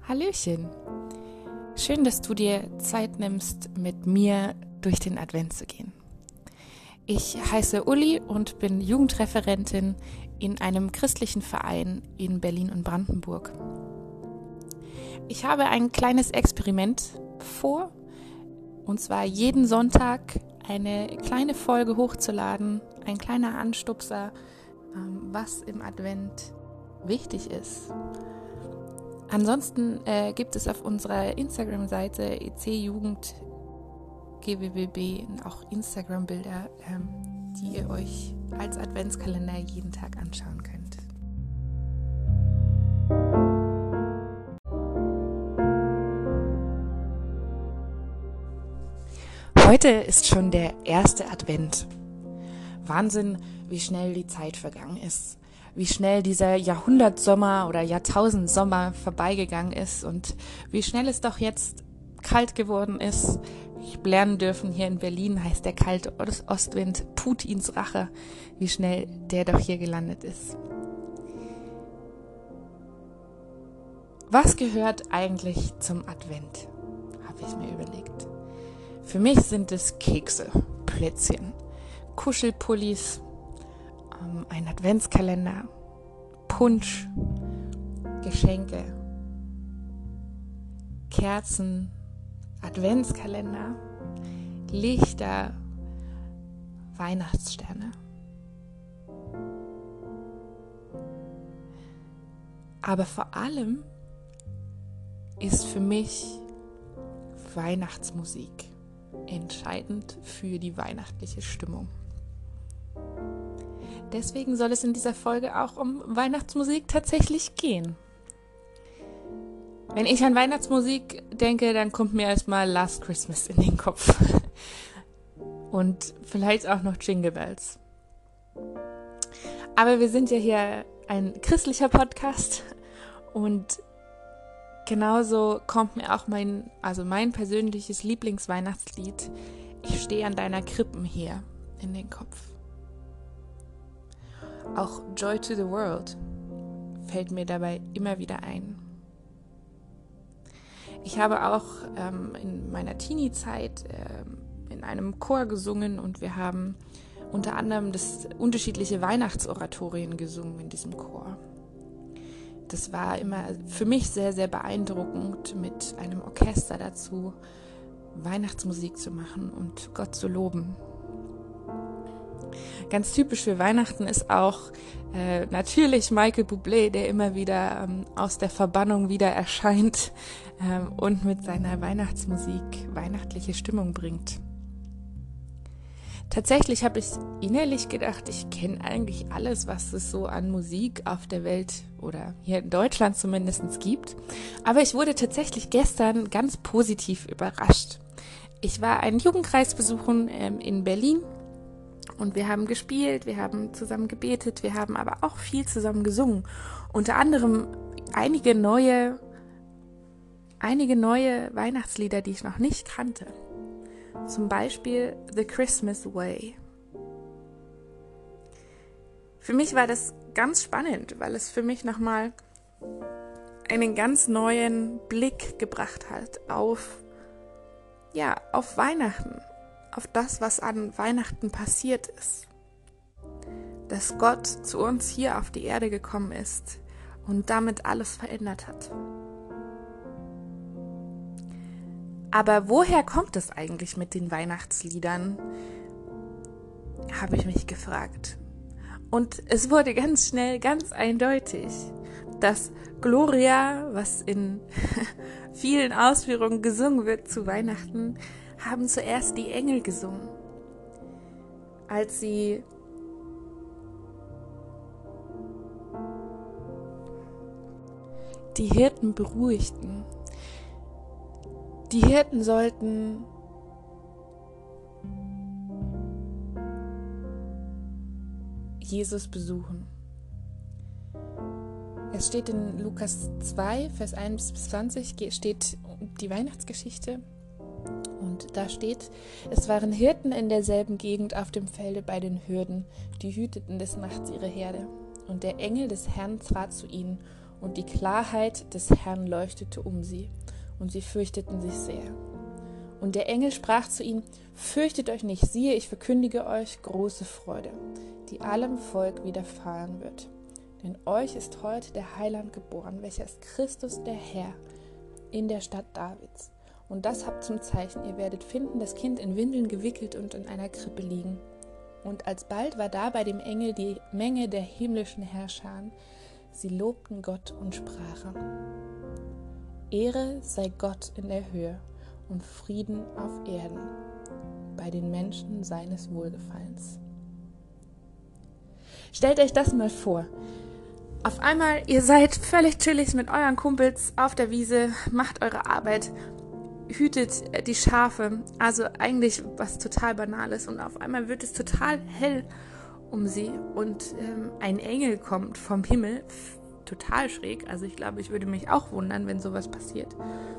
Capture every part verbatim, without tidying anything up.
Hallöchen! Schön, dass du dir Zeit nimmst, mit mir durch den Advent zu gehen. Ich heiße Uli und bin Jugendreferentin in einem christlichen Verein in Berlin und Brandenburg. Ich habe ein kleines Experiment vor, und zwar jeden Sonntag eine kleine Folge hochzuladen, ein kleiner Anstupser, was im Advent wichtig ist. Ansonsten äh, gibt es auf unserer Instagram-Seite E C Jugend G W W B auch Instagram-Bilder, ähm, die ihr euch als Adventskalender jeden Tag anschauen könnt. Heute ist schon der erste Advent. Wahnsinn, wie schnell die Zeit vergangen ist. Wie schnell dieser Jahrhundertsommer oder Jahrtausendsommer vorbeigegangen ist und wie schnell es doch jetzt kalt geworden ist. Ich habe lernen dürfen, hier in Berlin heißt der kalte Ostwind Putins Rache, wie schnell der doch hier gelandet ist. Was gehört eigentlich zum Advent, habe ich mir überlegt. Für mich sind es Kekse, Plätzchen, Kuschelpullis, ein Adventskalender, Punsch, Geschenke, Kerzen, Adventskalender, Lichter, Weihnachtssterne. Aber vor allem ist für mich Weihnachtsmusik entscheidend für die weihnachtliche Stimmung. Deswegen soll es in dieser Folge auch um Weihnachtsmusik tatsächlich gehen. Wenn ich an Weihnachtsmusik denke, dann kommt mir erstmal Last Christmas in den Kopf. Und vielleicht auch noch Jingle Bells. Aber wir sind ja hier ein christlicher Podcast und genauso kommt mir auch mein, also mein persönliches Lieblingsweihnachtslied Ich stehe an deiner Krippen hier in den Kopf. Auch Joy to the World fällt mir dabei immer wieder ein. Ich habe auch ähm, in meiner Teenie-Zeit ähm, in einem Chor gesungen und wir haben unter anderem das unterschiedliche Weihnachtsoratorien gesungen in diesem Chor. Das war immer für mich sehr, sehr beeindruckend, mit einem Orchester dazu Weihnachtsmusik zu machen und Gott zu loben. Ganz typisch für Weihnachten ist auch äh, natürlich Michael Bublé, der immer wieder ähm, aus der Verbannung wieder erscheint ähm, und mit seiner Weihnachtsmusik weihnachtliche Stimmung bringt. Tatsächlich habe ich innerlich gedacht, ich kenne eigentlich alles, was es so an Musik auf der Welt oder hier in Deutschland zumindest gibt. Aber ich wurde tatsächlich gestern ganz positiv überrascht. Ich war einen Jugendkreis besuchen ähm, in Berlin. Und wir haben gespielt, wir haben zusammen gebetet, wir haben aber auch viel zusammen gesungen. Unter anderem einige neue, einige neue Weihnachtslieder, die ich noch nicht kannte. Zum Beispiel The Christmas Way. Für mich war das ganz spannend, weil es für mich nochmal einen ganz neuen Blick gebracht hat auf, ja, auf Weihnachten. Auf das, was an Weihnachten passiert ist. Dass Gott zu uns hier auf die Erde gekommen ist und damit alles verändert hat. Aber woher kommt es eigentlich mit den Weihnachtsliedern? Habe ich mich gefragt. Und es wurde ganz schnell ganz eindeutig, dass Gloria, was in vielen Ausführungen gesungen wird zu Weihnachten, haben zuerst die Engel gesungen, als sie die Hirten beruhigten. Die Hirten sollten Jesus besuchen. Es steht in Lukas zwei, Vers eins bis zwanzig, steht die Weihnachtsgeschichte. Und da steht, es waren Hirten in derselben Gegend auf dem Felde bei den Hürden, die hüteten des Nachts ihre Herde. Und der Engel des Herrn trat zu ihnen, und die Klarheit des Herrn leuchtete um sie, und sie fürchteten sich sehr. Und der Engel sprach zu ihnen: Fürchtet euch nicht, siehe, ich verkündige euch große Freude, die allem Volk widerfahren wird. Denn euch ist heute der Heiland geboren, welcher ist Christus der Herr, in der Stadt Davids. Und das habt zum Zeichen: Ihr werdet finden, das Kind in Windeln gewickelt und in einer Krippe liegen. Und alsbald war da bei dem Engel die Menge der himmlischen Herrscher. Sie lobten Gott und sprachen: Ehre sei Gott in der Höhe und Frieden auf Erden bei den Menschen seines Wohlgefallens. Stellt euch das mal vor. Auf einmal, ihr seid völlig chillig mit euren Kumpels auf der Wiese, macht eure Arbeit, hütet die Schafe, also eigentlich was total Banales, und auf einmal wird es total hell um sie und ähm, ein Engel kommt vom Himmel, total schräg, also ich glaube, ich würde mich auch wundern, wenn sowas passiert.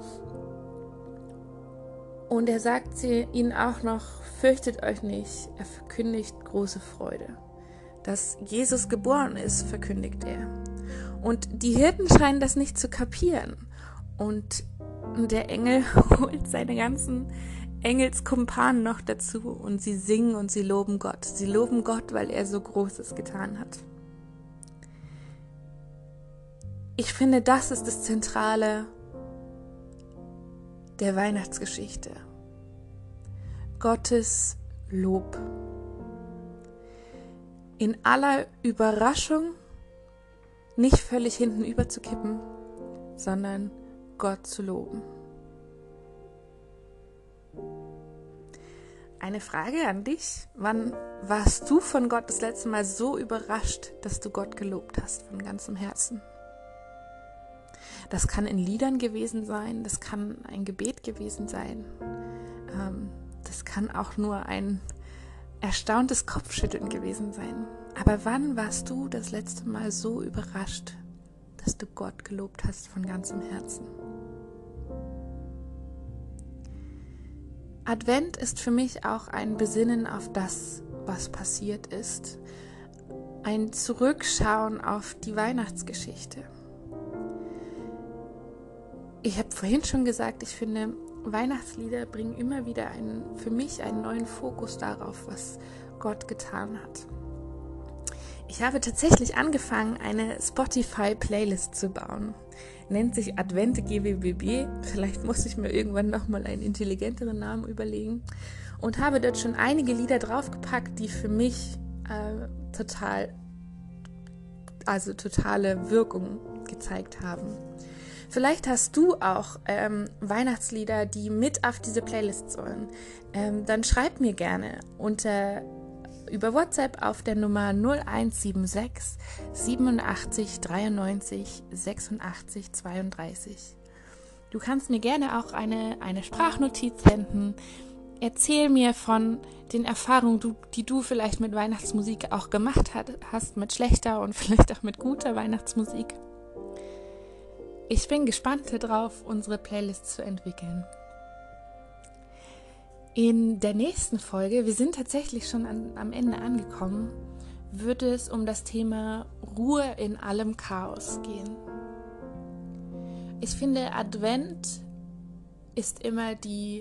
Und er sagt sie ihnen auch noch: Fürchtet euch nicht, er verkündigt große Freude. Dass Jesus geboren ist, verkündigt er. Und die Hirten scheinen das nicht zu kapieren. Und der Engel holt seine ganzen Engelskumpanen noch dazu und sie singen und sie loben Gott. Sie loben Gott, weil er so Großes getan hat. Ich finde, das ist das Zentrale der Weihnachtsgeschichte. Gottes Lob. In aller Überraschung nicht völlig hinten überzukippen, sondern Gott zu loben. Eine Frage an dich: Wann warst du von Gott das letzte Mal so überrascht, dass du Gott gelobt hast von ganzem Herzen? Das kann in Liedern gewesen sein, das kann ein Gebet gewesen sein, ähm, das kann auch nur ein erstauntes Kopfschütteln gewesen sein. Aber wann warst du das letzte Mal so überrascht, dass du Gott gelobt hast von ganzem Herzen? Advent ist für mich auch ein Besinnen auf das, was passiert ist. Ein Zurückschauen auf die Weihnachtsgeschichte. Ich habe vorhin schon gesagt, ich finde, Weihnachtslieder bringen immer wieder einen, für mich einen neuen Fokus darauf, was Gott getan hat. Ich habe tatsächlich angefangen, eine Spotify-Playlist zu bauen. Nennt sich Advent G W B B. Vielleicht muss ich mir irgendwann nochmal einen intelligenteren Namen überlegen. Und habe dort schon einige Lieder draufgepackt, die für mich äh, total, also totale Wirkung gezeigt haben. Vielleicht hast du auch ähm, Weihnachtslieder, die mit auf diese Playlist sollen. Ähm, dann schreib mir gerne unter über WhatsApp auf der Nummer null eins sieben sechs siebenundachtzig dreiundneunzig sechsundachtzig zweiunddreißig. Du kannst mir gerne auch eine, eine Sprachnotiz senden. Erzähl mir von den Erfahrungen, du, die du vielleicht mit Weihnachtsmusik auch gemacht hat, hast, mit schlechter und vielleicht auch mit guter Weihnachtsmusik. Ich bin gespannt darauf, unsere Playlist zu entwickeln. In der nächsten Folge, wir sind tatsächlich schon an, am Ende angekommen, wird es um das Thema Ruhe in allem Chaos gehen. Ich finde, Advent ist immer die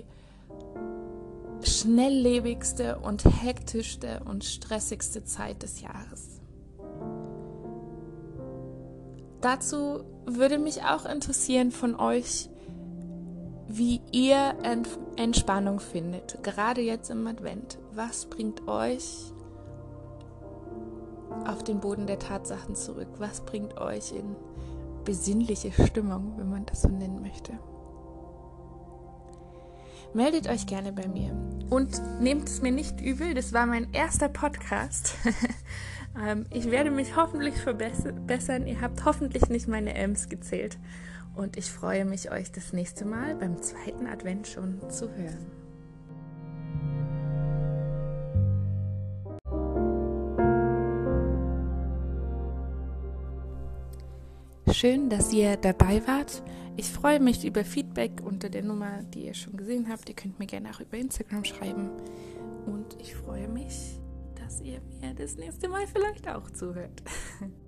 schnelllebigste und hektischste und stressigste Zeit des Jahres. Dazu würde mich auch interessieren von euch, wie ihr Ent- Entspannung findet, gerade jetzt im Advent. Was bringt euch auf den Boden der Tatsachen zurück? Was bringt euch in besinnliche Stimmung, wenn man das so nennen möchte? Meldet euch gerne bei mir und nehmt es mir nicht übel, das war mein erster Podcast. ähm, ich werde mich hoffentlich verbessern, ihr habt hoffentlich nicht meine Ems gezählt und ich freue mich, euch das nächste Mal beim zweiten Advent schon zu hören. Schön, dass ihr dabei wart. Ich freue mich über Feedback unter der Nummer, die ihr schon gesehen habt. Ihr könnt mir gerne auch über Instagram schreiben. Und ich freue mich, dass ihr mir das nächste Mal vielleicht auch zuhört.